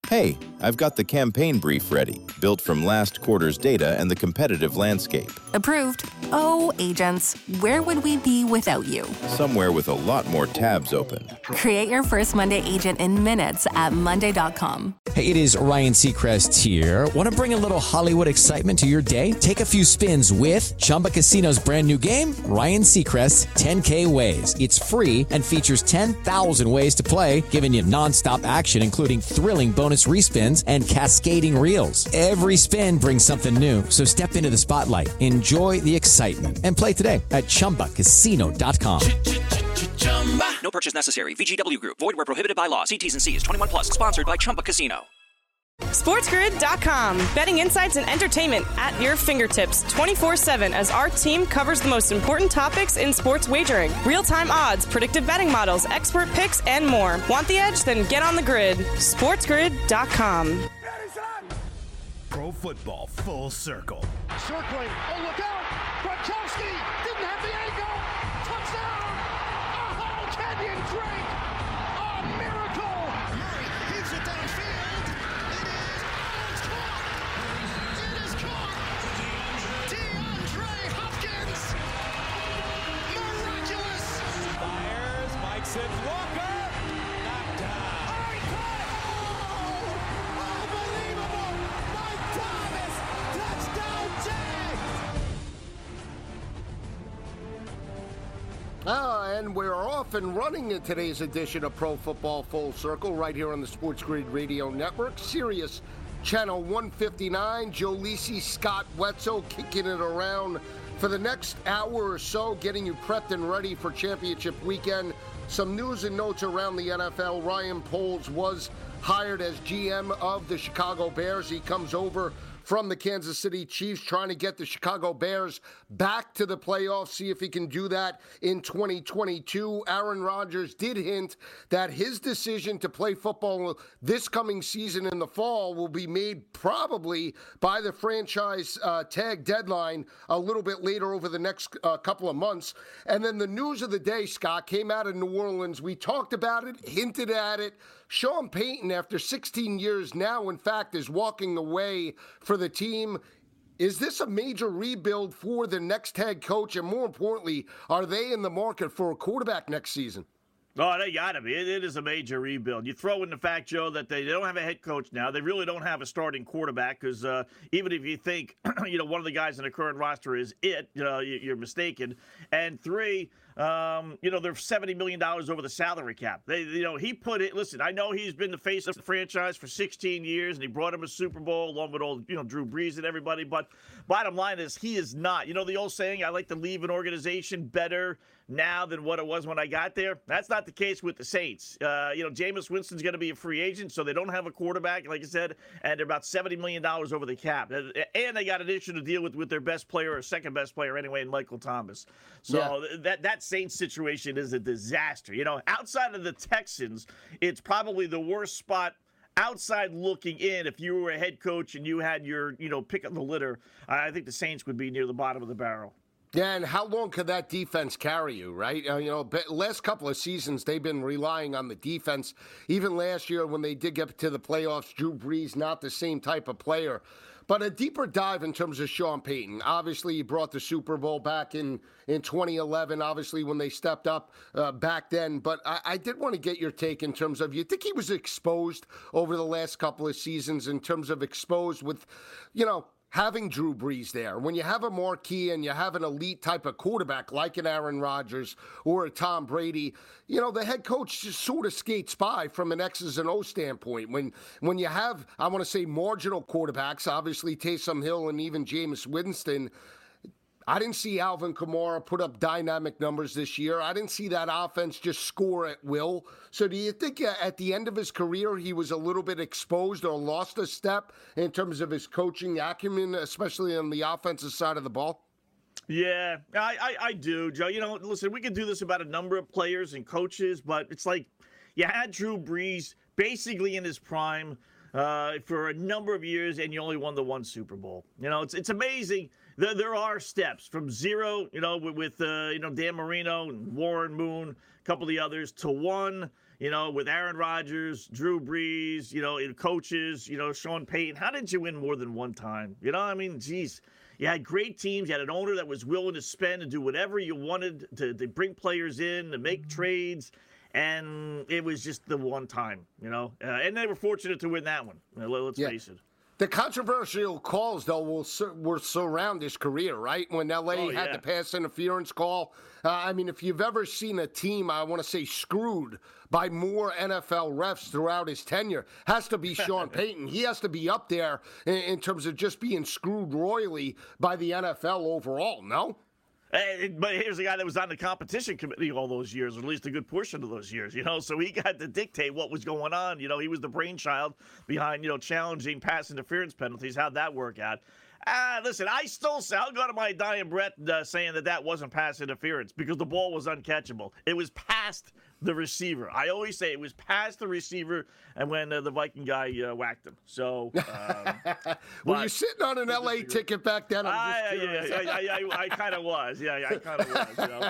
Hey, I've got the campaign brief ready, built from last quarter's data and the competitive landscape. Approved. Oh, agents, where would we be without you? Somewhere with a lot more tabs open. Create your first Monday agent in minutes at Monday.com. Hey, it is Ryan Seacrest here. Want to bring a little Hollywood excitement to your day? Take a few spins with Chumba Casino's brand new game, Ryan Seacrest 10K Ways. It's free and features 10,000 ways to play, giving you nonstop action, including thrilling bonus respins and cascading reels. Every spin brings something new, so step into the spotlight, enjoy the excitement, and play today at ChumbaCasino.com. No purchase necessary. VGW Group. Void where prohibited by law. See T's and C's. 21 plus. Sponsored by Chumba Casino. SportsGrid.com. Betting insights and entertainment at your fingertips 24/7 as our team covers the most important topics in sports wagering. Real-time odds, predictive betting models, expert picks, and more. Want the edge? Then get on the grid. SportsGrid.com. Pro football full circle. Circling. Oh, look out. Gronkowski didn't have the angle. Touchdown. Oh, Kenyon Drake. A miracle. Murray heaves it downfield. It is caught. DeAndre Hopkins. Miraculous. Fires. Mike Sims Walker. Knocked down. Unbelievable. Mike Thomas. Touchdown Jags. And we're off and running in today's edition of Pro Football Full Circle right here on the Sports Grid Radio Network. Sirius Channel 159. Joe Lisi, Scott Wetzel kicking it around for the next hour or so, getting you prepped and ready for championship weekend. Some news and notes around the NFL. Ryan Poles was hired as GM of the Chicago Bears. He comes over from the Kansas City Chiefs, trying to get the Chicago Bears back to the playoffs, see if he can do that in 2022. Aaron Rodgers did hint that his decision to play football this coming season in the fall will be made probably by the franchise tag deadline a little bit later over the next couple of months. And then the news of the day, Scott, came out of New Orleans. We talked about it, hinted at it. Sean Payton, after 16 years now, in fact, is walking away for the team. Is this a major rebuild for the next head coach? And more importantly, are they in the market for a quarterback next season? Oh, they got to be. It is a major rebuild. You throw in the fact, Joe, that they don't have a head coach now. They really don't have a starting quarterback because even if you think, one of the guys in the current roster is it, you're mistaken. And three, they're $70 million over the salary cap. He put it. Listen, I know he's been the face of the franchise for 16 years, and he brought him a Super Bowl along with old, Drew Brees and everybody. But bottom line is, he is not. You know the old saying, I like to leave an organization better now than what it was when I got there. That's not the case with the Saints. Jameis Winston's going to be a free agent, so they don't have a quarterback, like I said, and they're about $70 million over the cap. And they got an issue to deal with their best player, or second best player anyway, in Michael Thomas. So that Saints situation is a disaster. Outside of the Texans, it's probably the worst spot outside looking in. If you were a head coach and you had your, pick of the litter, I think the Saints would be near the bottom of the barrel. Yeah, and how long could that defense carry you, right? Last couple of seasons, they've been relying on the defense. Even last year when they did get to the playoffs, Drew Brees, not the same type of player. But a deeper dive in terms of Sean Payton. Obviously, he brought the Super Bowl back in 2011, obviously, when they stepped up back then. But I did want to get your take in terms of, you think he was exposed over the last couple of seasons in terms of exposed with, having Drew Brees there? When you have a marquee and you have an elite type of quarterback like an Aaron Rodgers or a Tom Brady, the head coach just sort of skates by from an X's and O's standpoint. When you have, I want to say, marginal quarterbacks, obviously Taysom Hill and even Jameis Winston, I didn't see Alvin Kamara put up dynamic numbers this year. I didn't see that offense just score at will. So do you think at the end of his career he was a little bit exposed or lost a step in terms of his coaching acumen, especially on the offensive side of the ball? Yeah, I do, Joe. Listen, we can do this about a number of players and coaches, but it's like you had Drew Brees basically in his prime for a number of years, and you only won the one Super Bowl. It's amazing. There are steps from zero, with Dan Marino and Warren Moon, a couple of the others, to one. with Aaron Rodgers, Drew Brees, coaches, Sean Payton, how did you win more than one time? Geez. You had great teams. You had an owner that was willing to spend and do whatever you wanted to bring players in, to make trades. And it was just the one time, And they were fortunate to win that one. Let's face it. The controversial calls, though, will surround his career, right? When L.A. had the pass interference call. If you've ever seen a team, I want to say, screwed by more NFL refs throughout his tenure, has to be Sean Payton. He has to be up there in terms of just being screwed royally by the NFL overall, no? But here's a guy that was on the competition committee all those years, or at least a good portion of those years, so he got to dictate what was going on. He was the brainchild behind, challenging pass interference penalties. How'd that work out? Listen, I'll go to my dying breath saying that wasn't pass interference because the ball was uncatchable. It was past the receiver. I always say it was past the receiver, and when the Viking guy whacked him. So, were you sitting on an LA ticket back then? I kind of was. Yeah, I kind of was.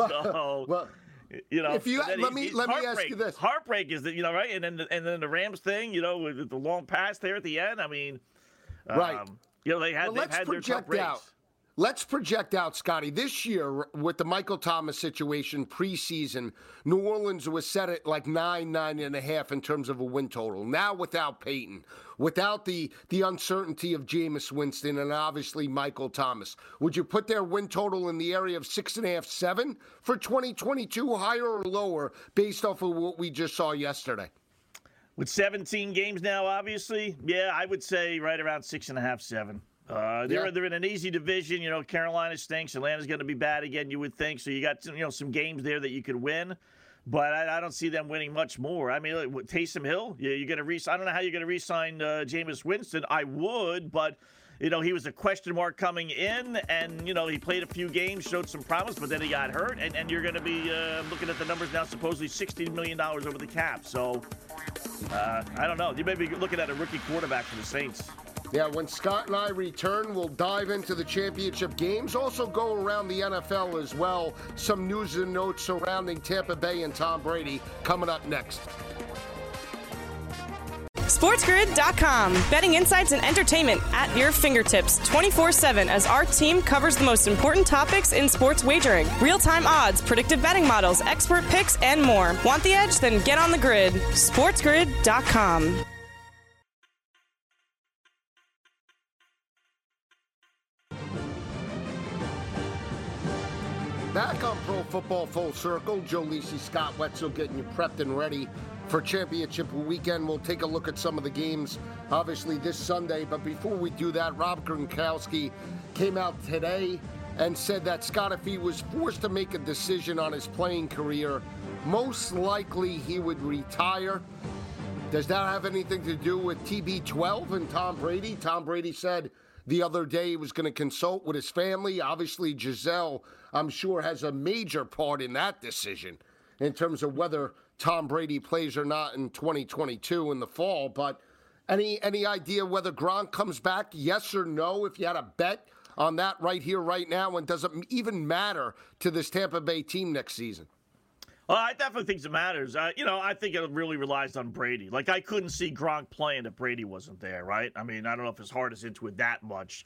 If you let me ask you this: heartbreak is that right, and then the Rams thing, with the long pass there at the end. Right. They've had their tough breaks. Let's project out, Scotty. This year, with the Michael Thomas situation preseason, New Orleans was set at like 9.5 in terms of a win total. Now without Peyton, without the uncertainty of Jameis Winston and obviously Michael Thomas, would you put their win total in the area of 6.5, 7 for 2022, higher or lower, based off of what we just saw yesterday? With 17 games now, obviously, I would say right around 6.5, 7. They're in an easy division. Carolina stinks. Atlanta's going to be bad again, you would think. So you got some games there that you could win, but I don't see them winning much more. Taysom Hill, you're going to I don't know how you're going to re-sign Jameis Winston. I would, but he was a question mark coming in, and he played a few games, showed some promise, but then he got hurt, and you're going to be looking at the numbers now, supposedly $16 million over the cap. So I don't know. You may be looking at a rookie quarterback for the Saints. Yeah, when Scott and I return, we'll dive into the championship games. Also go around the NFL as well. Some news and notes surrounding Tampa Bay and Tom Brady coming up next. SportsGrid.com. Betting insights and entertainment at your fingertips 24/7 as our team covers the most important topics in sports wagering. Real-time odds, predictive betting models, expert picks, and more. Want the edge? Then get on the grid. SportsGrid.com. Back on Pro Football Full Circle, Joe Lisi, Scott Wetzel getting you prepped and ready for championship weekend. We'll take a look at some of the games, obviously, this Sunday. But before we do that, Rob Gronkowski came out today and said that Scott, if he was forced to make a decision on his playing career, most likely he would retire. Does that have anything to do with TB12 and Tom Brady? Tom Brady said the other day he was going to consult with his family. Obviously, Giselle, I'm sure, has a major part in that decision in terms of whether Tom Brady plays or not in 2022 in the fall. But any idea whether Gronk comes back, yes or no, if you had a bet on that right here, right now, and does it even matter to this Tampa Bay team next season? Well, I definitely think it matters. I think it really relies on Brady. Like, I couldn't see Gronk playing if Brady wasn't there, right? I don't know if his heart is into it that much.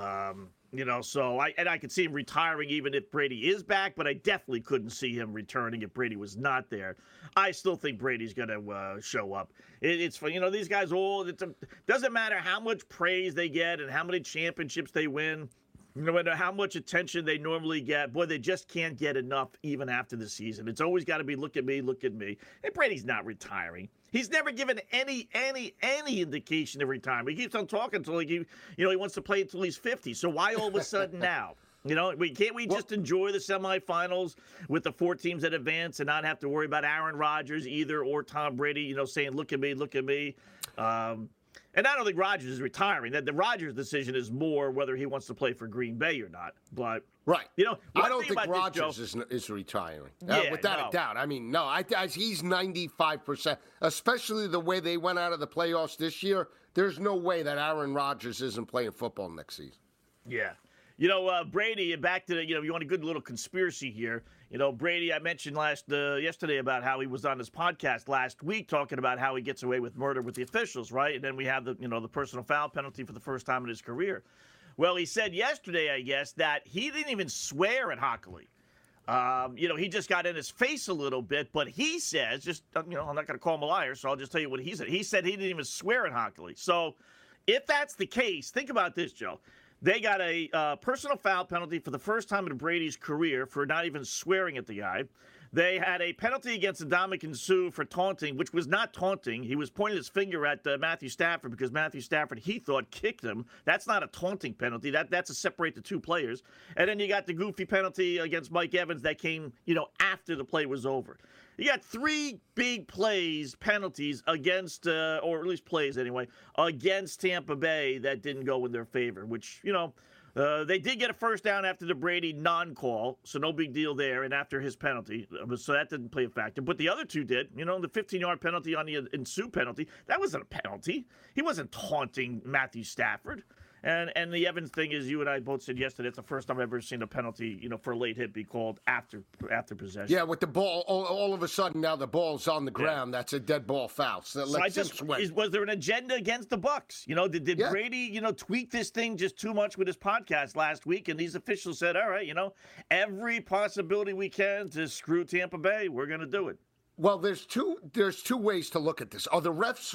So I could see him retiring even if Brady is back, but I definitely couldn't see him returning if Brady was not there. I still think Brady's going to show up. It's fun. These guys doesn't matter how much praise they get and how many championships they win. No matter how much attention they normally get, boy, they just can't get enough even after the season. It's always got to be, look at me, look at me. And Brady's not retiring. He's never given any indication of retirement. He keeps on talking until he wants to play until he's 50. So why all of a sudden now? Can't we just enjoy the semifinals with the 4 teams that advance and not have to worry about Aaron Rodgers either or Tom Brady, saying, look at me, look at me. And I don't think Rodgers is retiring. The Rodgers decision is more whether he wants to play for Green Bay or not. But right, I don't think Rodgers is retiring without a doubt. He's 95%. Especially the way they went out of the playoffs this year. There's no way that Aaron Rodgers isn't playing football next season. Yeah. Brady, back to you want a good little conspiracy here. Brady, I mentioned yesterday about how he was on his podcast last week talking about how he gets away with murder with the officials, right? And then we have the personal foul penalty for the first time in his career. Well, he said yesterday, I guess, that he didn't even swear at Hockley. He just got in his face a little bit, but he says, I'm not going to call him a liar, so I'll just tell you what he said. He said he didn't even swear at Hockley. So if that's the case, think about this, Joe. They got a personal foul penalty for the first time in Brady's career for not even swearing at the guy. They had a penalty against Ndamukong Suh for taunting, which was not taunting. He was pointing his finger at Matthew Stafford because Matthew Stafford, he thought, kicked him. That's not a taunting penalty. That's to separate the two players. And then you got the goofy penalty against Mike Evans that came, after the play was over. You got 3 big penalties against, or at least plays anyway, against Tampa Bay that didn't go in their favor, which, they did get a first down after the Brady non-call, so no big deal there, and after his penalty, so that didn't play a factor. But the other 2 did. The 15-yard penalty on the Suh penalty, that wasn't a penalty. He wasn't taunting Matthew Stafford. And the Evans thing is, you and I both said yesterday, it's the first time I've ever seen a penalty, for a late hit be called after possession. Yeah, with the ball, all of a sudden now the ball's on the ground. Yeah. That's a dead ball foul. So was there an agenda against the Bucs? Did Brady, tweak this thing just too much with his podcast last week? And these officials said, all right, every possibility we can to screw Tampa Bay, we're going to do it. Well, there's two ways to look at this. Are the refs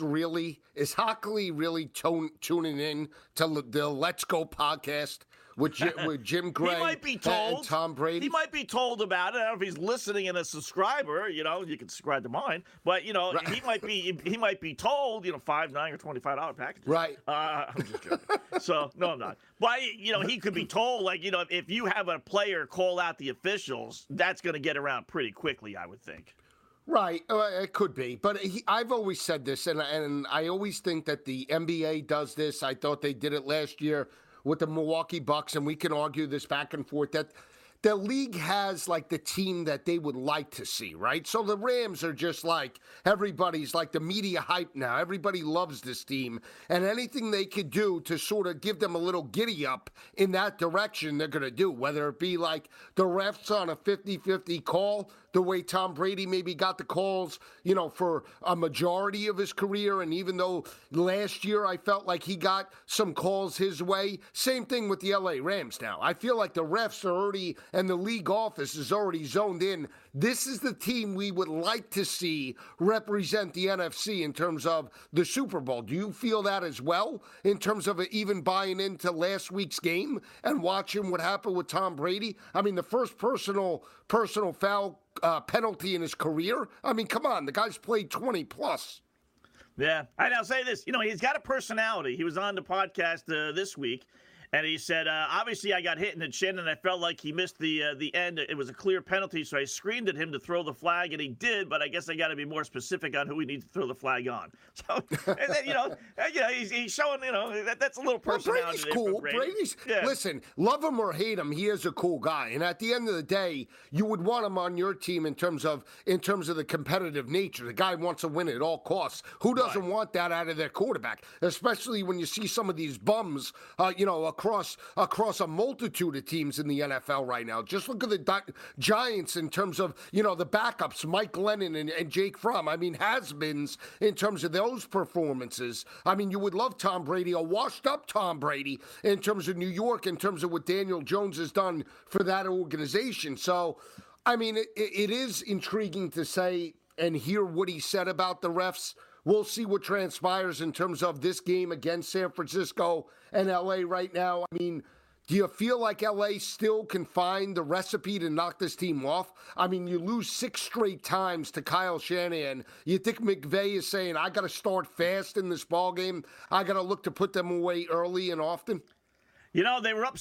is Hockley really tuning in to the Let's Go podcast with Jim Gray he might be told, and Tom Brady? He might be told about it. I don't know if he's listeling and a subscriber, you can subscribe to mine. But, right. he might be told, $5, $9, or $25 packages. Right. I'm just joking. So, no, I'm not. But, he could be told, if you have a player call out the officials, that's going to get around pretty quickly, I would think. Right, it could be. But I've always said this, and I always think that the NBA does this. I thought they did it last year with the Milwaukee Bucks, and we can argue this back and forth, that the league has, the team that they would like to see, right? So the Rams are just everybody's the media hype now. Everybody loves this team. And anything they could do to sort of give them a little giddy up in that direction, they're going to do. Whether it be the refs on a 50-50 call, the way Tom Brady maybe got the calls, for a majority of his career. And even though last year I felt like he got some calls his way, same thing with the LA Rams now. I feel like the refs are already, and the league office is already zoned in. This is the team we would like to see represent the NFC in terms of the Super Bowl. Do you feel that as well, in terms of even buying into last week's game and watching what happened with Tom Brady? I mean, the first personal foul penalty in his career. I mean, come on, the guy's played 20 plus. Yeah, and I'll say this, he's got a personality. He was on the podcast this week, and he said, obviously I got hit in the chin, and I felt like he missed the end. It was a clear penalty, so I screamed at him to throw the flag, and he did, but I guess I got to be more specific on who we need to throw the flag on. So, and then, he's showing, that's a little personality. Brady's cool. Listen, love him or hate him, he is a cool guy. And at the end of the day, you would want him on your team in terms of the competitive nature. The guy wants to win at all costs. Who doesn't want that out of their quarterback? Especially when you see some of these bums, across a multitude of teams in the NFL right now. Just look at the Giants in terms of, the backups, Mike Glennon and Jake Fromm. I mean, has-beens in terms of those performances. I mean, you would love Tom Brady, a washed-up Tom Brady, in terms of New York, in terms of what Daniel Jones has done for that organization. So, I mean, it is intriguing to say and hear what he said about the refs. We'll see what transpires in terms of this game against San Francisco and LA right now. I mean, do you feel like LA still can find the recipe to knock this team off? I mean, you lose 6 straight times to Kyle Shanahan. You think McVay is saying, I got to start fast in this ballgame. I got to look to put them away early and often? They were up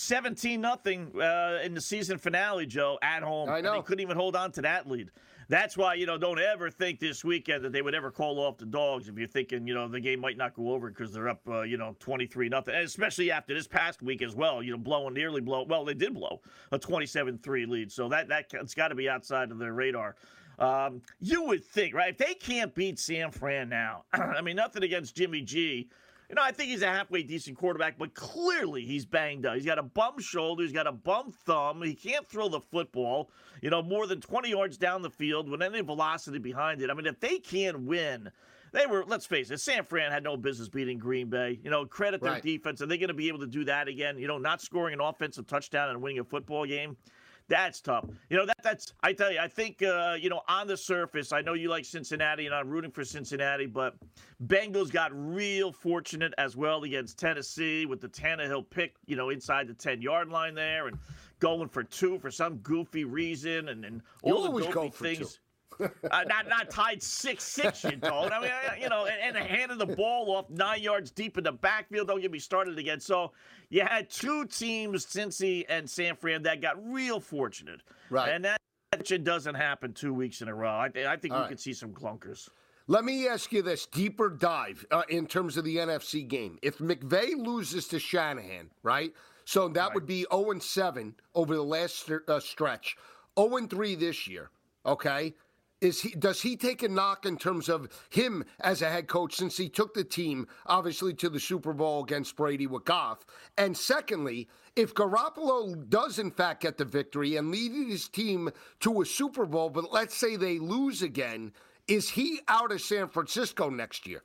17-0 in the season finale, Joe, at home. I know. And they couldn't even hold on to that lead. That's why, don't ever think this weekend that they would ever call off the Dogs if you're thinking, the game might not go over because they're up, 23-0. And especially after this past week as well, well, they did blow a 27-3 lead. So that's got to be outside of their radar. You would think, right, if they can't beat San Fran now, I mean, nothing against Jimmy G, I think he's a halfway decent quarterback, but clearly he's banged up. He's got a bum shoulder. He's got a bum thumb. He can't throw the football, more than 20 yards down the field with any velocity behind it. I mean, if they can't win, let's face it, San Fran had no business beating Green Bay. Credit their defense. Are they going to be able to do that again? Not scoring an offensive touchdown and winning a football game? That's tough. I tell you, I think, on the surface, I know you like Cincinnati and I'm rooting for Cincinnati, but Bengals got real fortunate as well against Tennessee with the Tannehill pick, inside the 10-yard line there and going for 2 for some goofy reason and all the goofy things. Not tied 6-6, you don't. I mean, and handing the ball off 9 yards deep in the backfield. Don't get me started again. So you had 2 teams, Cincy and San Fran, that got real fortunate. Right. And that doesn't happen 2 weeks in a row. I think we could see some clunkers. Let me ask you this deeper dive in terms of the NFC game. If McVay loses to Shanahan, right? So that would be 0-7 over the last stretch. 0-3 this year, okay? Does he take a knock in terms of him as a head coach since he took the team, obviously, to the Super Bowl against Brady with Goff? And secondly, if Garoppolo does, in fact, get the victory and lead his team to a Super Bowl, but let's say they lose again, is he out of San Francisco next year?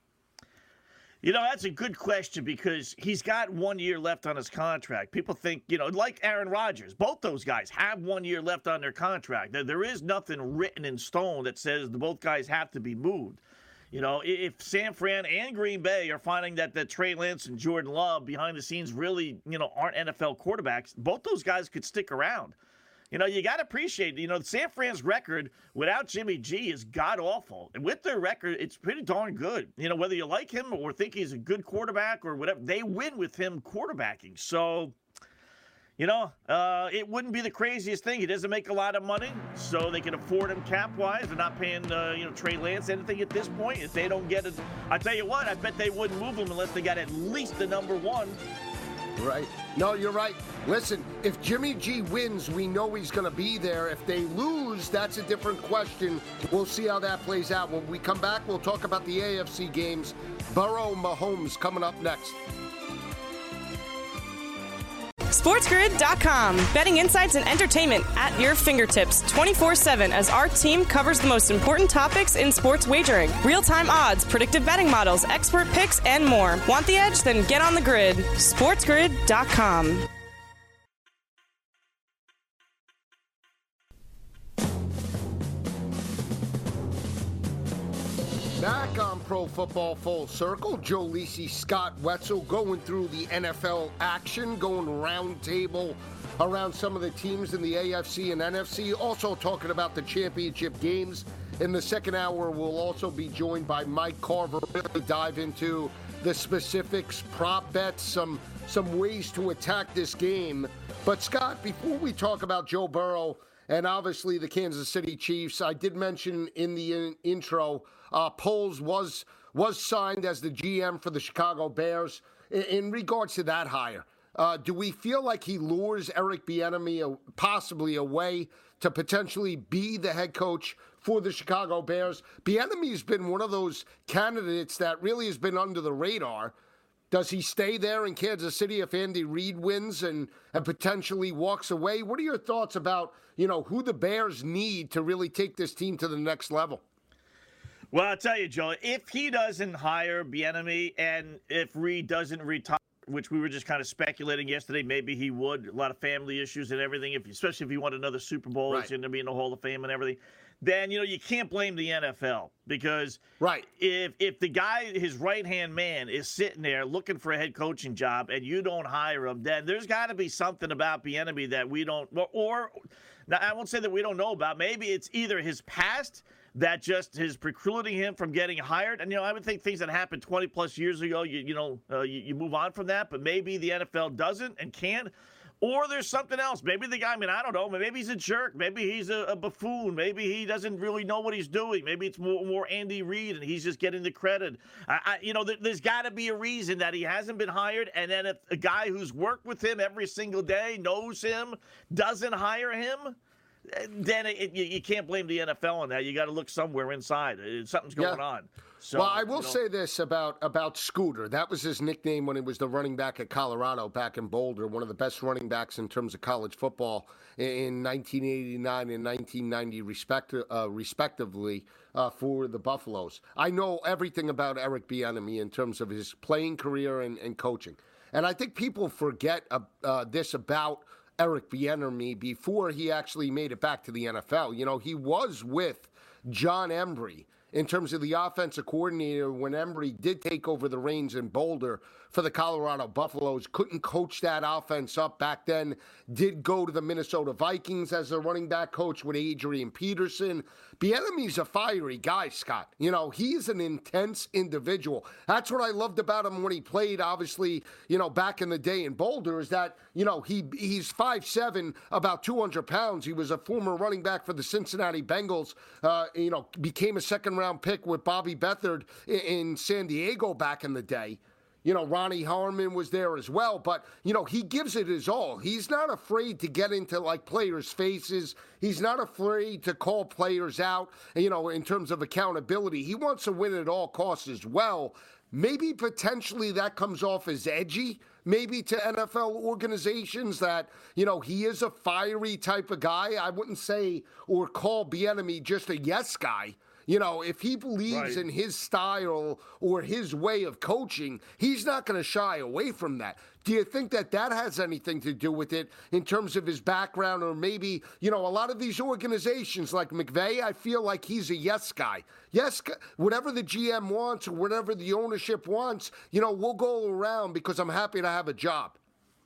That's a good question because he's got 1 year left on his contract. People think, like Aaron Rodgers, both those guys have 1 year left on their contract. There is nothing written in stone that says both guys have to be moved. If San Fran and Green Bay are finding that Trey Lance and Jordan Love behind the scenes really, aren't NFL quarterbacks, both those guys could stick around. You got to appreciate, San Fran's record without Jimmy G is god-awful. And with their record, it's pretty darn good. Whether you like him or think he's a good quarterback or whatever, they win with him quarterbacking. So, it wouldn't be the craziest thing. He doesn't make a lot of money, so they can afford him cap-wise. They're not paying, Trey Lance anything at this point. If they don't get it, I tell you what, I bet they wouldn't move him unless they got at least the number 1. Right. No, you're right. Listen, if Jimmy G wins, we know he's going to be there. If they lose, that's a different question. We'll see how that plays out. When we come back, we'll talk about the AFC games. Burrow, Mahomes coming up next. SportsGrid.com. Betting insights and entertainment at your fingertips 24/7 as our team covers the most important topics in sports wagering. Real-time odds, predictive betting models, expert picks, and more. Want the edge? Then get on the grid. SportsGrid.com. Back on Pro Football Full Circle, Joe Lisi, Scott Wetzel going through the NFL action, going round table around some of the teams in the AFC and NFC. Also talking about the championship games. In the second hour, we'll also be joined by Mike Carver. Really dive into the specifics, prop bets, some ways to attack this game. But Scott, before we talk about Joe Burrow and obviously the Kansas City Chiefs, I did mention in the intro, Poles was signed as the GM for the Chicago Bears. In regards to that hire, do we feel like he lures Eric Bieniemy possibly away to potentially be the head coach for the Chicago Bears? Bieniemy's been one of those candidates that really has been under the radar. Does he stay there in Kansas City if Andy Reid wins and potentially walks away? What are your thoughts about, who the Bears need to really take this team to the next level? Well, I'll tell you, Joe, if he doesn't hire Bieniemy and if Reid doesn't retire, which we were just kind of speculating yesterday, maybe he would, a lot of family issues and everything, especially if he won another Super Bowl, he's going to be in the Hall of Fame and everything, then, you can't blame the NFL because if the guy, his right-hand man, is sitting there looking for a head coaching job and you don't hire him, then there's got to be something about Bieniemy that we don't, or now I won't say that we don't know about. Maybe it's either his past that just is precluding him from getting hired. And, I would think things that happened 20-plus years ago, you move on from that. But maybe the NFL doesn't and can't. Or there's something else. Maybe the guy, I don't know. Maybe he's a jerk. Maybe he's a buffoon. Maybe he doesn't really know what he's doing. Maybe it's more Andy Reid and he's just getting the credit. There's got to be a reason that he hasn't been hired. And then if a guy who's worked with him every single day, knows him, doesn't hire him, then you can't blame the NFL on that. You got to look somewhere inside. Something's going on. So, well, I will say this about Scooter. That was his nickname when he was the running back at Colorado back in Boulder, one of the best running backs in terms of college football in 1989 and 1990 respectively for the Buffaloes. I know everything about Eric Bieniemy in terms of his playing career and coaching. And I think people forget this about Eric Bieniemy before he actually made it back to the NFL. You know, he was with John Embry in terms of the offensive coordinator when Embry did take over the reins in Boulder for the Colorado Buffaloes. Couldn't coach that offense up back then. Did go to the Minnesota Vikings as a running back coach with Adrian Peterson. Bieniemy's a fiery guy, Scott. You know, he's an intense individual. That's what I loved about him when he played, obviously, you know, back in the day in Boulder, is that, you know, he's 5'7", about 200 pounds. He was a former running back for the Cincinnati Bengals, you know, became a second-round pick with Bobby Beathard in San Diego back in the day. You know, Ronnie Harmon was there as well. But, you know, he gives it his all. He's not afraid to get into, like, players' faces. He's not afraid to call players out, you know, in terms of accountability. He wants to win at all costs as well. Maybe potentially that comes off as edgy, maybe to NFL organizations that, you know, he is a fiery type of guy. I wouldn't say or call Bieniemy just a yes guy. You know, if he believes in his style or his way of coaching, he's not going to shy away from that. Do you think that has anything to do with it in terms of his background? Or maybe, you know, a lot of these organizations like McVay, I feel like he's a yes guy. Yes, whatever the GM wants or whatever the ownership wants, you know, we'll go around because I'm happy to have a job.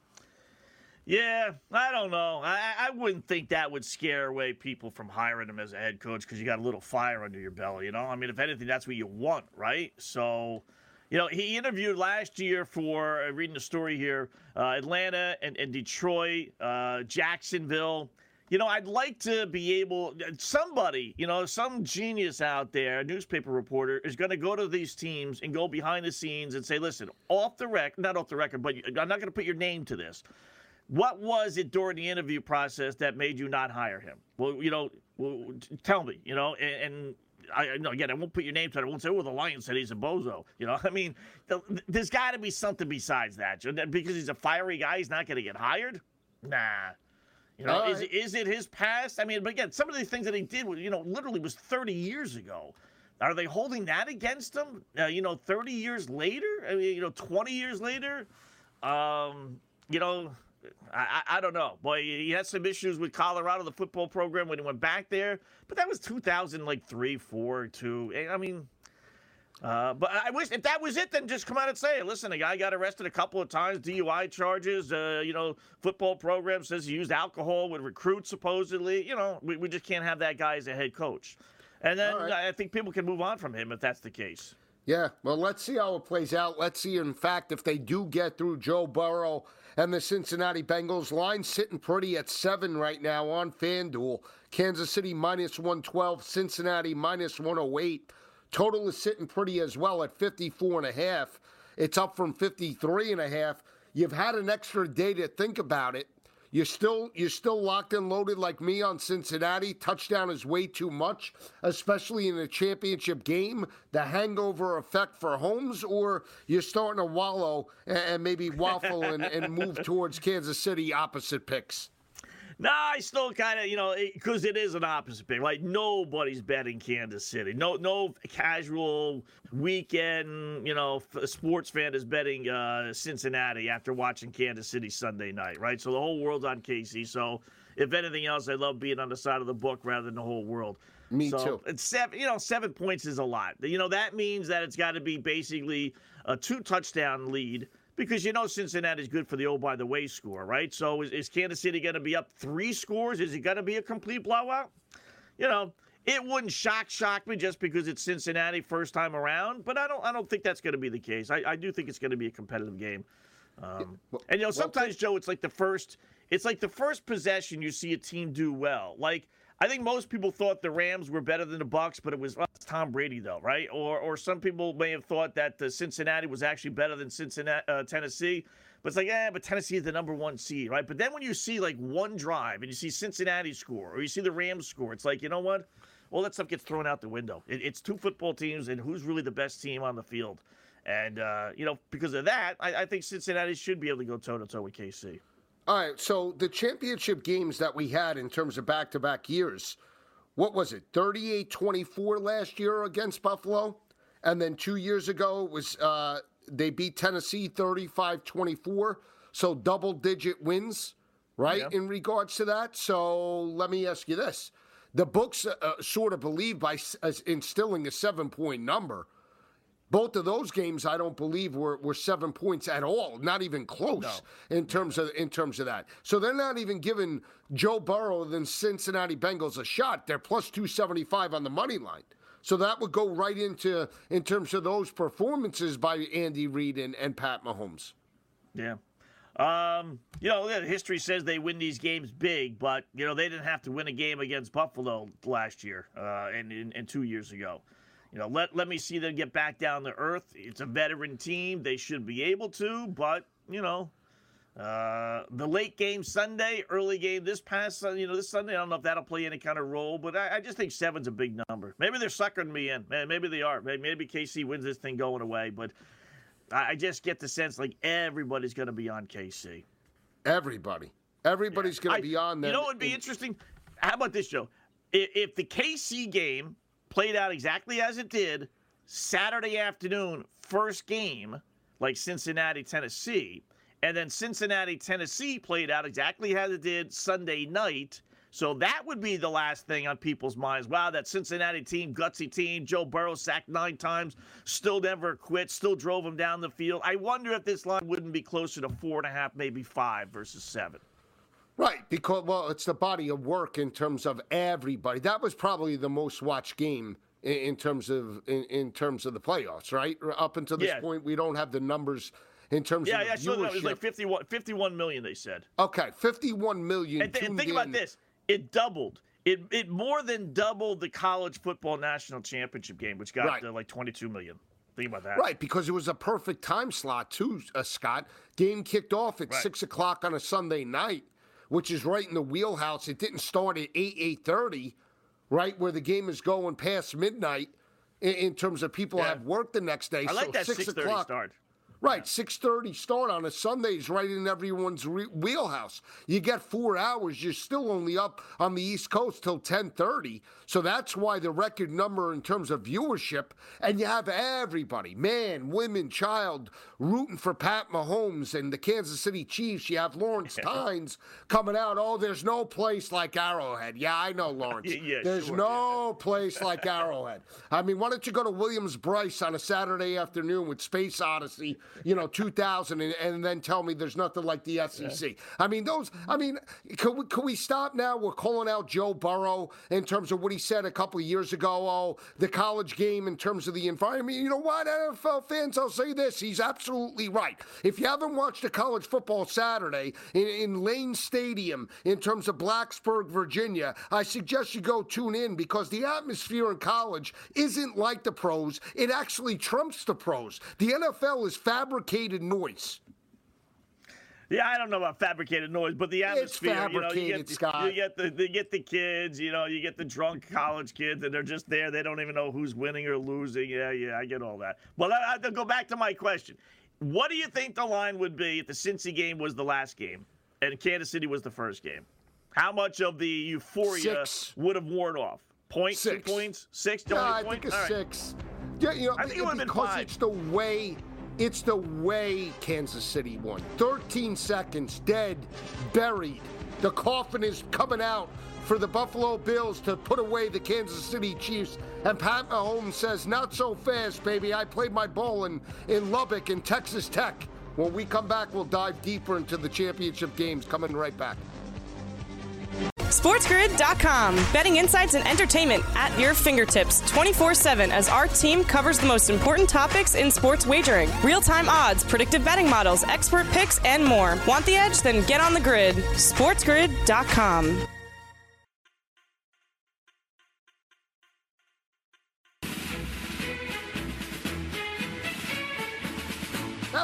Yeah, I don't know. I wouldn't think that would scare away people from hiring him as a head coach because you got a little fire under your belly, you know? I mean, if anything, that's what you want, right? So, you know, he interviewed last year for, reading the story here, Atlanta and Detroit, Jacksonville. You know, I'd like to be able, somebody, you know, some genius out there, a newspaper reporter, is going to go to these teams and go behind the scenes and say, listen, not off the record, but I'm not going to put your name to this. What was it during the interview process that made you not hire him? Well, you know, tell me, you know, and I won't put your name to it. I won't say, the Lions said he's a bozo. You know, I mean, there's got to be something besides that. Because he's a fiery guy, he's not going to get hired? Nah. You know, is it his past? I mean, but again, some of the things that he did, you know, literally was 30 years ago. Are they holding that against him, you know, 30 years later? I mean, you know, 20 years later? You know, I don't know. Boy, he had some issues with Colorado, the football program, when he went back there. But that was 2003, 4, 2. I mean, but I wish if that was it, then just come out and say it. Listen, the guy got arrested a couple of times, DUI charges. You know, football program says he used alcohol with recruits, supposedly. You know, we just can't have that guy as a head coach. And then I think people can move on from him if that's the case. Yeah, well, let's see how it plays out. Let's see, in fact, if they do get through Joe Burrow and the Cincinnati Bengals. Line sitting pretty at 7 right now on FanDuel. Kansas City minus 112, Cincinnati minus 108. Total is sitting pretty as well at 54.5. It's up from 53.5. You've had an extra day to think about it. You're still locked and loaded like me on Cincinnati. Touchdown is way too much, especially in a championship game. The hangover effect for Holmes, or you're starting to wallow and maybe waffle and move towards Kansas City opposite picks. No, I still kind of, you know, because it is an opposite pick. Like, nobody's betting Kansas City. No casual weekend, you know, sports fan is betting Cincinnati after watching Kansas City Sunday night, right? So the whole world's on KC. So if anything else, I love being on the side of the book rather than the whole world. Me too. It's 7 points is a lot. You know, that means that it's got to be basically a 2-touchdown lead. Because you know Cincinnati's good for the oh-by-the-way score, right? So is Kansas City going to be up 3 scores? Is it going to be a complete blowout? You know, it wouldn't shock me just because it's Cincinnati first time around, but I don't think that's going to be the case. I do think it's going to be a competitive game. And you know, sometimes, Joe, it's like the first possession you see a team do well. Like, I think most people thought the Rams were better than the Bucs, but it's Tom Brady, though, right? Or some people may have thought that Cincinnati was actually better than Tennessee. But it's like, but Tennessee is the number 1 seed, right? But then when you see like one drive and you see Cincinnati score or you see the Rams score, it's like, you know what? All that stuff gets thrown out the window. It's 2 football teams, and who's really the best team on the field? And, because of that, I think Cincinnati should be able to go toe-to-toe with KC. All right, so the championship games that we had in terms of back-to-back years, what was it, 38-24 last year against Buffalo? And then 2 years ago, it was they beat Tennessee 35-24, so double-digit wins, right, in regards to that? So let me ask you this. The books sort of believe by instilling a 7-point number. Both of those games, I don't believe, were 7 points at all, not even close in terms of that. So they're not even giving Joe Burrow and the Cincinnati Bengals a shot. They're plus 275 on the money line. So that would go right into in terms of those performances by Andy Reid and Pat Mahomes. Yeah. History says they win these games big, but they didn't have to win a game against Buffalo last year and 2 years ago. Let me see them get back down to earth. It's a veteran team. They should be able to, but, the late game Sunday, early game this Sunday, I don't know if that'll play any kind of role, but I just think 7's a big number. Maybe they're suckering me in. Maybe they are. Maybe KC wins this thing going away, but I just get the sense like everybody's going to be on KC. Everybody's going to be on them. You know what would be interesting? How about this, Joe? If the KC game played out exactly as it did, Saturday afternoon, first game, like Cincinnati, Tennessee, and then Cincinnati, Tennessee played out exactly as it did Sunday night. So that would be the last thing on people's minds. Wow, that Cincinnati team, gutsy team, Joe Burrow sacked 9 times, still never quit, still drove him down the field. I wonder if this line wouldn't be closer to 4.5, maybe 5 versus 7. Right, because, it's the body of work in terms of everybody. That was probably the most watched game in terms of the playoffs, right? Up until this point, we don't have the numbers in terms of viewership. So it was like 51 million, they said. Okay, 51 million. And think about this. It doubled. It more than doubled the college football national championship game, which got like 22 million. Think about that. Right, because it was a perfect time slot, too, Scott. Game kicked off at 6 o'clock on a Sunday night, which is right in the wheelhouse. It didn't start at 8:30, right, where the game is going past midnight in terms of people have work the next day. I like that 6:30 start. Right, 6:30 start on a Sunday is right in everyone's wheelhouse. You get 4 hours. You're still only up on the East Coast till 10:30. So that's why the record number in terms of viewership. And you have everybody, man, women, child, rooting for Pat Mahomes and the Kansas City Chiefs. You have Lawrence Tynes coming out. Oh, there's no place like Arrowhead. Yeah, I know, Lawrence. There's no place like Arrowhead. I mean, why don't you go to Williams-Brice on a Saturday afternoon with Space Odyssey, 2000, and then tell me there's nothing like the SEC. Can we stop now? We're calling out Joe Burrow in terms of what he said a couple of years ago. Oh, the college game in terms of the environment. You know what, NFL fans, I'll say this. He's absolutely right. If you haven't watched a college football Saturday in Lane Stadium in terms of Blacksburg, Virginia, I suggest you go tune in because the atmosphere in college isn't like the pros. It actually trumps the pros. The NFL is fabricated noise. Yeah, I don't know about fabricated noise, but the atmosphere, it's fabricated, Scott. You get the kids, you get the drunk college kids, and they're just there. They don't even know who's winning or losing. Yeah, I get all that. Well, I have to go back to my question. What do you think the line would be if the Cincy game was the last game and Kansas City was the first game? How much of the euphoria would have worn off? Point, 6 points? 6? I think it's 6. Yeah, I think it would have been 5. It's the way Kansas City won. 13 seconds, dead, buried. The coffin is coming out for the Buffalo Bills to put away the Kansas City Chiefs. And Pat Mahomes says, not so fast, baby. I played my ball in Lubbock and Texas Tech. When we come back, we'll dive deeper into the championship games. Coming right back. SportsGrid.com. Betting insights and entertainment at your fingertips 24/7 as our team covers the most important topics in sports wagering. Real-time odds, predictive betting models, expert picks, and more. Want the edge? Then get on the grid. SportsGrid.com.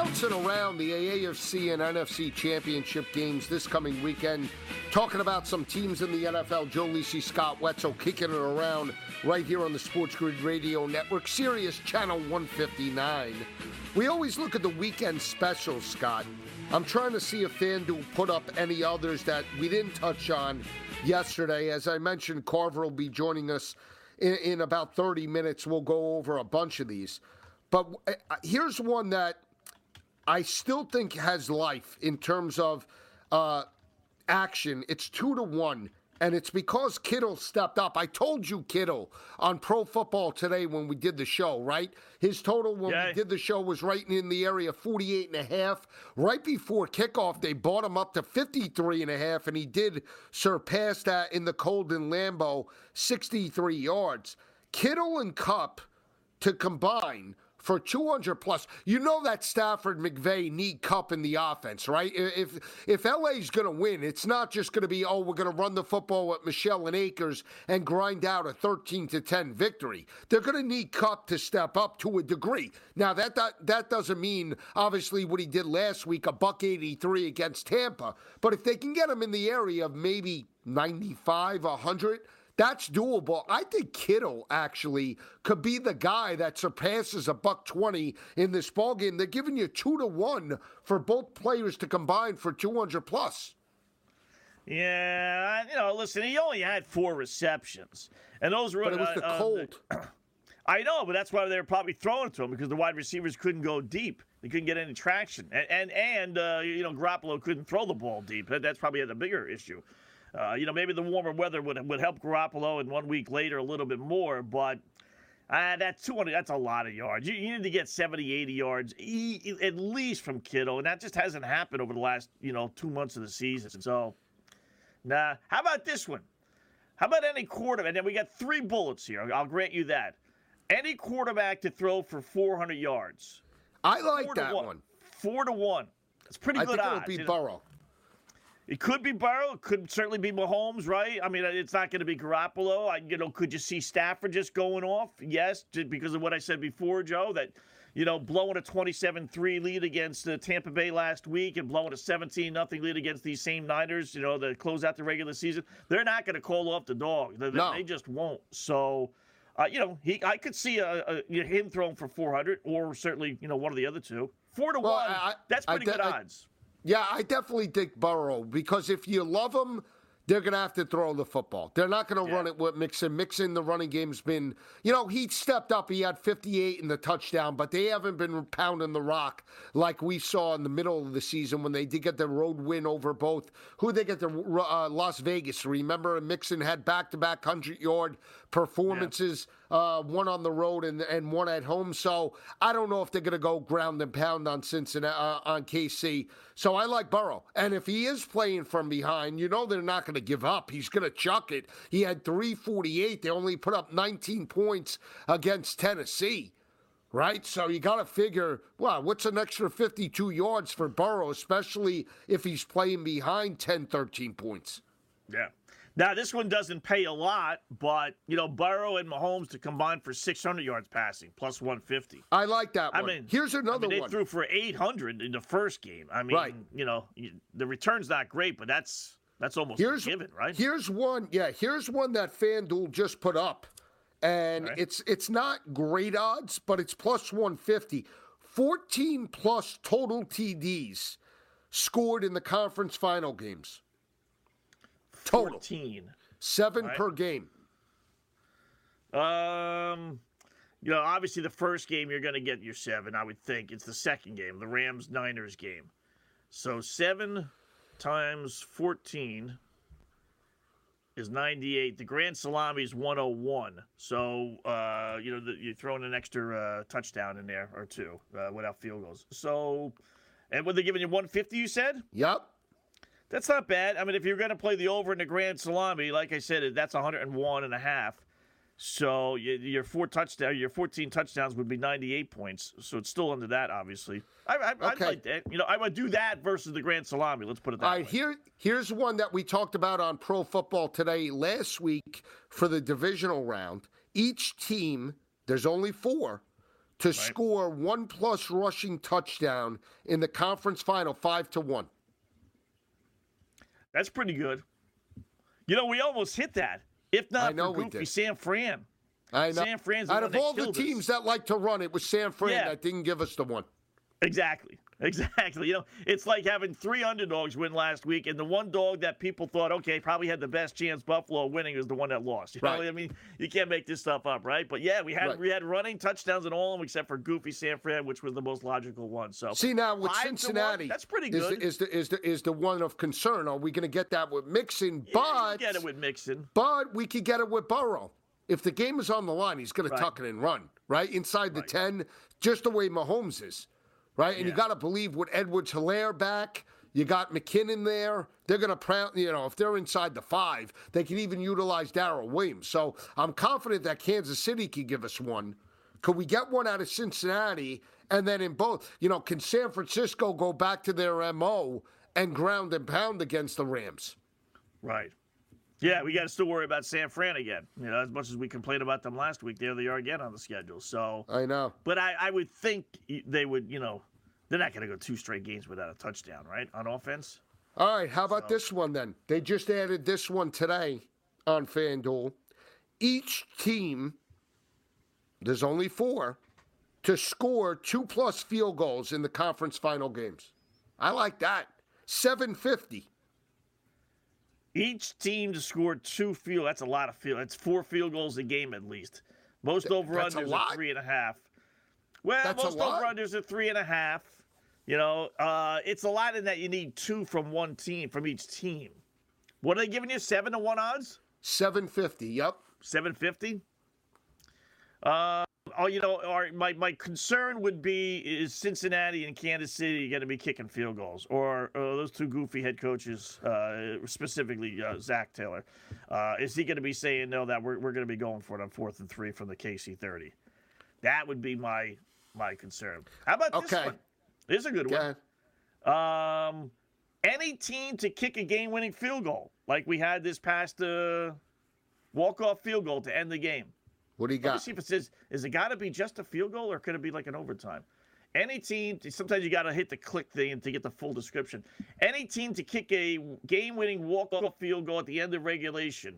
bouncing around the AFC and NFC championship games this coming weekend, talking about some teams in the NFL. Joe Lisi, Scott Wetzel kicking it around right here on the Sports Grid Radio Network, Sirius Channel 159. We always look at the weekend specials, Scott. I'm trying to see if FanDuel put up any others that we didn't touch on yesterday. As I mentioned, Carver will be joining us in about 30 minutes. We'll go over a bunch of these. But here's one that I still think has life in terms of action. It's 2-1, and it's because Kittle stepped up. I told you Kittle on Pro Football Today when we did the show, right? His total when we did the show was right in the area of 48.5. Right before kickoff, they bought him up to 53.5, and he did surpass that in the Colden Lambeau, 63 yards. Kittle and Kupp to combine for 200 plus. You know that Stafford, McVay need Kupp in the offense, right? If LA's going to win, it's not just going to be, we're going to run the football with Michelle and Akers and grind out a 13-10 victory. They're going to need Kupp to step up to a degree. Now, that doesn't mean, obviously, what he did last week, $183 against Tampa. But if they can get him in the area of maybe 95, 100, that's doable. I think Kittle actually could be the guy that surpasses $120 in this ballgame. They're giving you 2-1 for both players to combine for 200 plus. Yeah, listen, he only had 4 receptions, and those were. But it was the cold. I know, but that's why they were probably throwing it to him, because the wide receivers couldn't go deep. They couldn't get any traction, and Garoppolo couldn't throw the ball deep. That's probably the bigger issue. Maybe the warmer weather would help Garoppolo, and 1 week later a little bit more, but that's 200. That's a lot of yards. You need to get 70, 80 yards at least from Kittle, and that just hasn't happened over the last 2 months of the season. So, nah. How about this one? How about any quarterback? And then we got 3 bullets here. I'll grant you that. Any quarterback to throw for 400 yards. I like that one. 4-1. It's pretty good odds. I think it'll be Burrow. It could be Burrow. It could certainly be Mahomes, right? I mean, it's not going to be Garoppolo. Could you see Stafford just going off? Yes, because of what I said before, Joe, that, blowing a 27-3 lead against Tampa Bay last week and blowing a 17-0 lead against these same Niners, to close out the regular season. They're not going to call off the dog. They just won't. So, I could see him throwing for 400, or certainly, one of the other two. 4-1, that's pretty good odds. Yeah, I definitely think Burrow, because if you love him, they're going to have to throw the football. They're not going to run it with Mixon. Mixon, the running game's been, he stepped up. He had 58 in the touchdown, but they haven't been pounding the rock like we saw in the middle of the season when they did get the road win over both. Who they get the Las Vegas? Remember, Mixon had back-to-back 100-yard performances, one on the road and one at home. So I don't know if they're going to go ground and pound on Cincinnati, on KC. So I like Burrow. And if he is playing from behind, they're not going to give up. He's going to chuck it. He had 348. They only put up 19 points against Tennessee, right? So you got to figure, what's an extra 52 yards for Burrow, especially if he's playing behind 10, 13 points? Yeah. Now, this one doesn't pay a lot, but, Burrow and Mahomes to combine for 600 yards passing, plus 150. I like that one. Here's another one. They threw for 800 in the first game. I mean, right. The return's not great, but that's almost a given, right? Here's one that FanDuel just put up, and it's not great odds, but it's plus 150. 14 plus total TDs scored in the conference final games. Total. 14. 7 per game. Obviously the first game you're going to get your 7, I would think. It's the second game, the Rams-Niners game. So 7 times 14 is 98. The grand salami is 101. So, you're throwing an extra touchdown in there or 2 without field goals. So, and what, they're giving you 150, you said? Yep. That's not bad. I mean, if you're going to play the over in the grand salami, like I said, that's 101.5. So your 14 touchdowns would be 98 points. So it's still under that, obviously. I'd like that. I would do that versus the grand salami. Let's put it that way. All right, here's one that we talked about on Pro Football Today last week for the divisional round. Each team, there's only 4, to score 1+ rushing touchdown in the conference final, 5-1. That's pretty good. You know, we almost hit that. If not for goofy San Fran. I know. San Fran's out of all the teams that like to run, it was San Fran that didn't give us the one. Exactly. You know, it's like having 3 underdogs win last week, and the one dog that people thought, okay, probably had the best chance Buffalo winning was the one that lost. You know? I mean, you can't make this stuff up, right? But yeah, we had running touchdowns in all of them except for goofy San Fran, which was the most logical one. So see now with Cincinnati, that's pretty good. Is the one of concern? Are we going to get that with Mixon? Yeah, we get it with Mixon, but we could get it with Burrow. If the game is on the line, he's going to tuck it and run right inside the 10, just the way Mahomes is. Right, and you got to believe with Edwards-Helaire back, you got McKinnon there. They're going to, if they're inside the 5, they can even utilize Darrell Williams. So I'm confident that Kansas City can give us one. Could we get one out of Cincinnati? And then in both, can San Francisco go back to their MO and ground and pound against the Rams? Right. Yeah, we got to still worry about San Fran again. As much as we complained about them last week, there they are again on the schedule. So I know. But I would think they would, they're not going to go 2 straight games without a touchdown, right, on offense? All right, how about this one then? They just added this one today on FanDuel. Each team, there's only 4, to score 2+ field goals in the conference final games. I like that. 750. Each team to score 2 field. That's a lot of field. That's 4 field goals a game at least. Most over-unders are 3.5. Well, most over-unders are 3.5. It's a lot in that you need 2 from one team, from each team. What are they giving you, 7-1 odds? 750, yep. 750? My concern would be, is Cincinnati and Kansas City going to be kicking field goals? Or those 2 goofy head coaches, specifically Zach Taylor, is he going to be saying, no, that we're going to be going for it on 4th and 3 from the KC 30? That would be my concern. How about this one? This is a good one. Any team to kick a game-winning field goal, like we had this past walk-off field goal to end the game. What do you got? Let me see if it says, is it got to be just a field goal or could it be like an overtime? Any team, sometimes you got to hit the click thing to get the full description. Any team to kick a game-winning walk-off field goal at the end of regulation.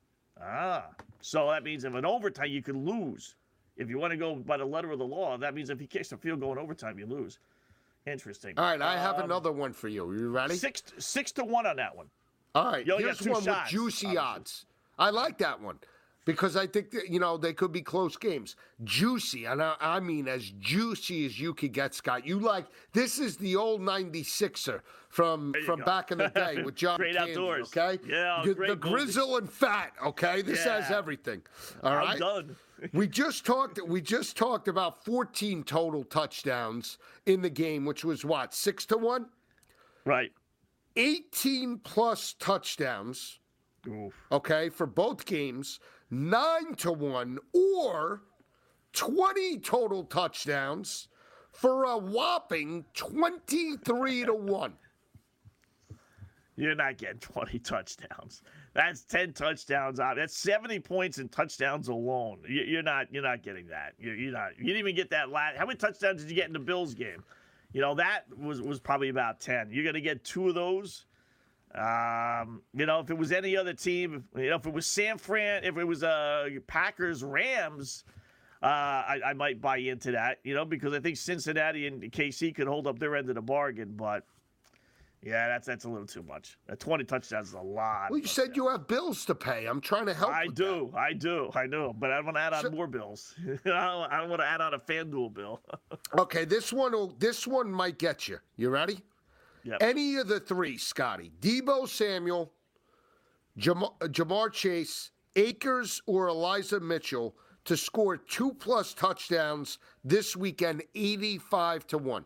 So that means if an overtime, you could lose. If you want to go by the letter of the law, that means if he kicks a field goal in overtime, you lose. Interesting. All right, I have another one for you. You ready? 6-1 on that one. All right, here's one with juicy odds. I like that one. Because I think that, they could be close games. Juicy, and I mean as juicy as you could get, Scott. This is the old 96er from back in the day with John Great Candy, outdoors. Okay? Yeah, the grizzle and fat, okay? This has everything. All right? I'm done. We just talked about 14 total touchdowns in the game, which was what, 6-1? Right. 18+ touchdowns. Oof. Okay, for both games, 9-1, or 20 total touchdowns for a whopping 23-1. You're not getting 20 touchdowns. That's 10 touchdowns out. That's 70 points in touchdowns alone. You're not getting that. You're not. You didn't even get that last. How many touchdowns did you get in the Bills game? That was probably about 10. You're going to get 2 of those. If it was any other team, if it was San Fran, if it was Packers, Rams, I might buy into that, because I think Cincinnati and KC could hold up their end of the bargain. But yeah, that's a little too much. 20 touchdowns is a lot. Well, you said you have bills to pay. I'm trying to help. I do. I know, but I want to add on more bills. I want to add on a FanDuel bill. Okay, this one might get you. You ready? Yep. Any of the 3, Scotty, Deebo Samuel, Jamar Chase, Akers, or Elijah Mitchell to score 2+ touchdowns this weekend, 85-1.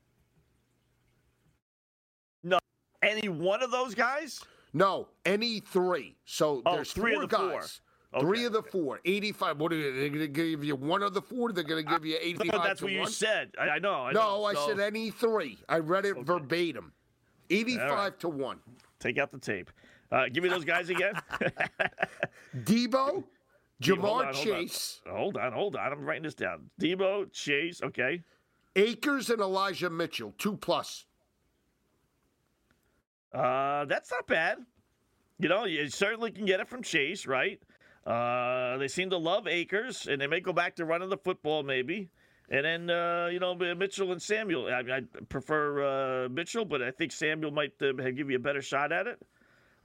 No, any one of those guys? No, any 3. So there's 3 4 of the guys. 4. Okay. 3 of the 4, 85. What are they going to give you? 1 of the 4? They're going to give you 85. That's what you said. I know. No, I said any 3. I read it verbatim. 85-1. Take out the tape. Give me those guys again. Deebo, Jamar Chase. Hold on. I'm writing this down. Debo, Chase, okay. Akers and Elijah Mitchell, 2+. That's not bad. You certainly can get it from Chase, right? They seem to love Akers, and they may go back to running the football maybe. And then, Mitchell and Samuel. I prefer Mitchell, but I think Samuel might give you a better shot at it.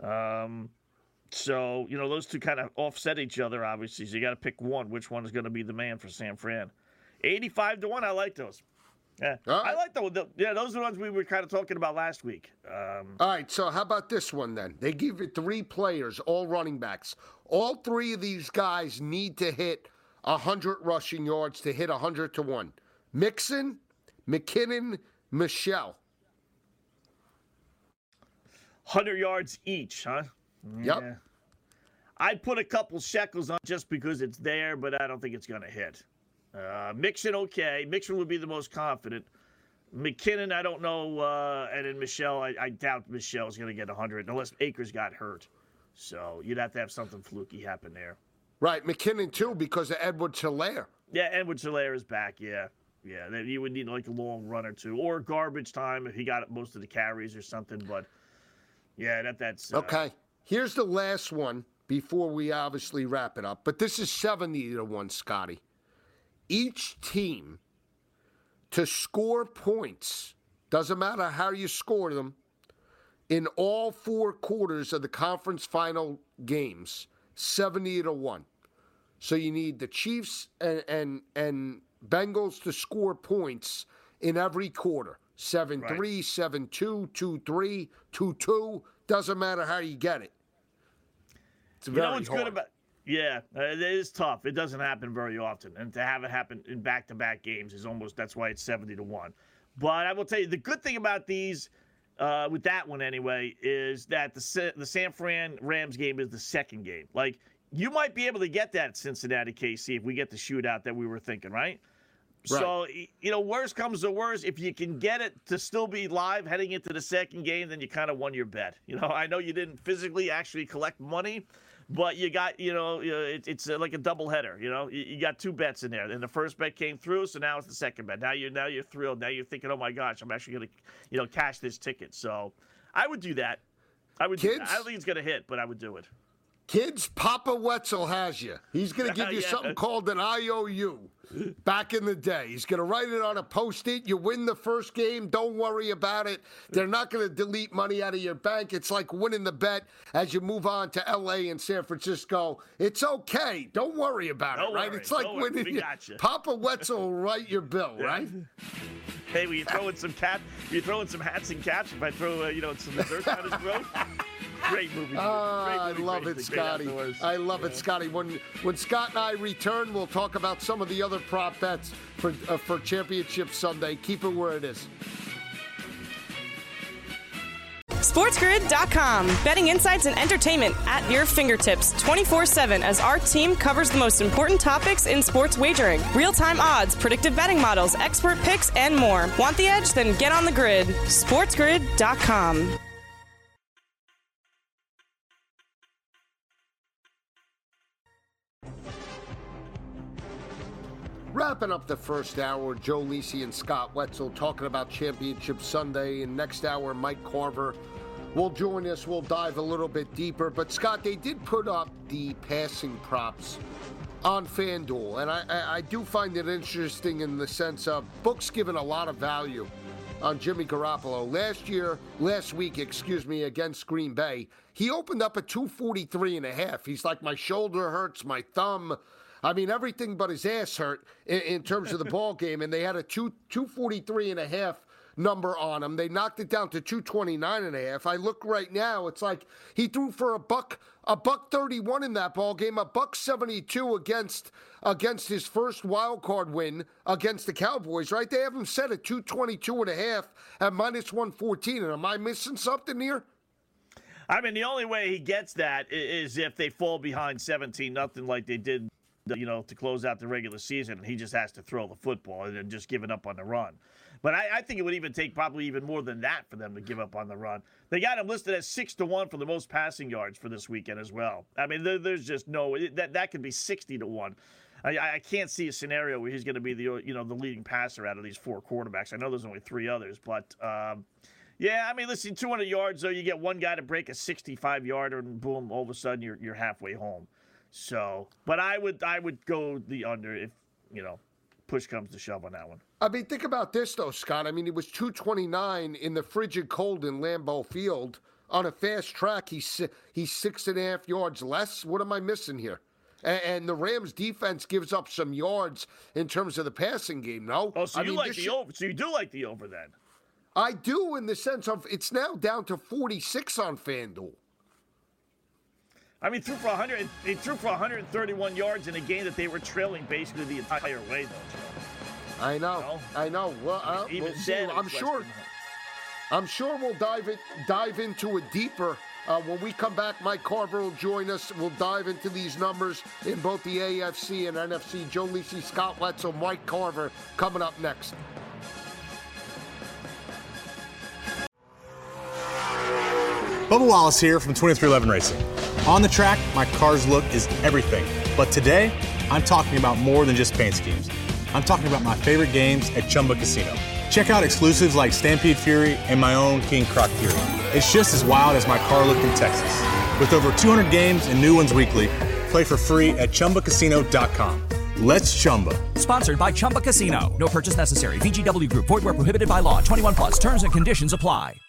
So, those two kind of offset each other, obviously. So you got to pick one. Which one is going to be the man for San Fran? 85-1, I like those. Yeah, right. I like those. Yeah, those are the ones we were kind of talking about last week. All right, so how about this one then? They give it 3 players, all running backs. All 3 of these guys need to hit 100 rushing yards to hit 100-1. Mixon, McKinnon, Michelle. 100 yards each, huh? Yep. Yeah. I'd put a couple shekels on just because it's there, but I don't think it's going to hit. Mixon, okay. Mixon would be the most confident. McKinnon, I don't know. And then Michelle, I doubt Michelle's going to get 100 unless Akers got hurt. So you'd have to have something fluky happen there. Right, McKinnon too because of Edwards-Helaire. Yeah, Edwards-Helaire is back, yeah. Yeah, you would need like a long run or two. Or garbage time if he got most of the carries or something. But, yeah, that's... Okay, here's the last one before we obviously wrap it up. But this is 70-1, Scotty. Each team to score points, doesn't matter how you score them, in all 4 quarters of the conference final games, 70-1. So you need the Chiefs and Bengals to score points in every quarter. 7-3, 7-2, 2-3, 2-2. Doesn't matter how you get it. It's very hard. Good about Yeah, it is tough. It doesn't happen very often. And to have it happen in back-to-back games is that's why it's 70-1. But I will tell you, the good thing about these, with that one anyway, is that the San Fran Rams game is the second game. Like, you might be able to get that Cincinnati KC if we get the shootout that we were thinking, right? So, worst comes to worst, if you can get it to still be live heading into the second game, then you kind of won your bet. I know you didn't physically actually collect money, but you got, it's like a doubleheader. You got 2 bets in there, and the first bet came through, so now it's the second bet. Now you're thrilled. Now you're thinking, oh my gosh, I'm actually going to, cash this ticket. So I would do that. I don't think it's going to hit, but I would do it. Kids, Papa Wetzel has you. He's going to give you something called an IOU back in the day. He's going to write it on a Post-it. You win the first game. Don't worry about it. They're not going to delete money out of your bank. It's like winning the bet as you move on to L.A. and San Francisco. It's okay. Don't worry about it, right? It's like winning. Papa Wetzel will write your bill, right? Hey, will you throw in some hats and caps if I throw, some desserts on his throat? Great movie. I love it, Scotty. I love it, Scotty. When Scott and I return, we'll talk about some of the other prop bets for Championship Sunday. Keep it where it is. SportsGrid.com. Betting insights and entertainment at your fingertips 24/7 as our team covers the most important topics in sports wagering. Real-time odds, predictive betting models, expert picks, and more. Want the edge? Then get on the grid. SportsGrid.com. Wrapping up the first hour, Joe Lisi and Scott Wetzel talking about Championship Sunday. And next hour, Mike Carver will join us. We'll dive a little bit deeper. But, Scott, they did put up the passing props on FanDuel. And I do find it interesting in the sense of books giving a lot of value on Jimmy Garoppolo. Last week, against Green Bay, he opened up at 243.5. He's like, my shoulder hurts, my thumb. I mean, everything but his ass hurt in terms of the ball game, and they had a 243.5 number on him. They knocked it down to 229.5. I look right now; it's like he threw for a buck 31 in that ball game, a buck 72 against his first wild card win against the Cowboys. Right? They have him set at 222.5 at -114. And am I missing something here? I mean, the only way he gets that is if they fall behind 17-0 like they did to close out the regular season, and he just has to throw the football and then just giving up on the run. But I think it would even take probably even more than that for them to give up on the run. They got him listed as 6-1 for the most passing yards for this weekend as well. I mean, there's just that could be 60-1. I can't see a scenario where he's going to be the leading passer out of these 4 quarterbacks. I know there's only 3 others, but yeah, I mean, listen, 200 yards though, you get one guy to break a 65-yarder, and boom, all of a sudden you're halfway home. So, but I would go the under if push comes to shove on that one. I mean, think about this though, Scott. I mean, it was 229 in the frigid cold in Lambeau Field. On a fast track, he's 6.5 yards less. What am I missing here? And the Rams defense gives up some yards in terms of the passing game, no? Oh, so you like the over. So you do like the over then? I do, in the sense of it's now down to 46 on FanDuel. I mean, he threw for 131 yards in a game that they were trailing basically the entire way, though. I know. Well, even we'll see. I'm sure we'll dive into it deeper. When we come back, Mike Carver will join us. We'll dive into these numbers in both the AFC and NFC. Joe Lisi, Scott Wetzel, Mike Carver coming up next. Bubba Wallace here from 2311 Racing. On the track, my car's look is everything. But today, I'm talking about more than just paint schemes. I'm talking about my favorite games at Chumba Casino. Check out exclusives like Stampede Fury and my own King Croc Fury. It's just as wild as my car look in Texas. With over 200 games and new ones weekly, play for free at ChumbaCasino.com. Let's Chumba. Sponsored by Chumba Casino. No purchase necessary. VGW Group. Void where prohibited by law. 21+. Terms and conditions apply.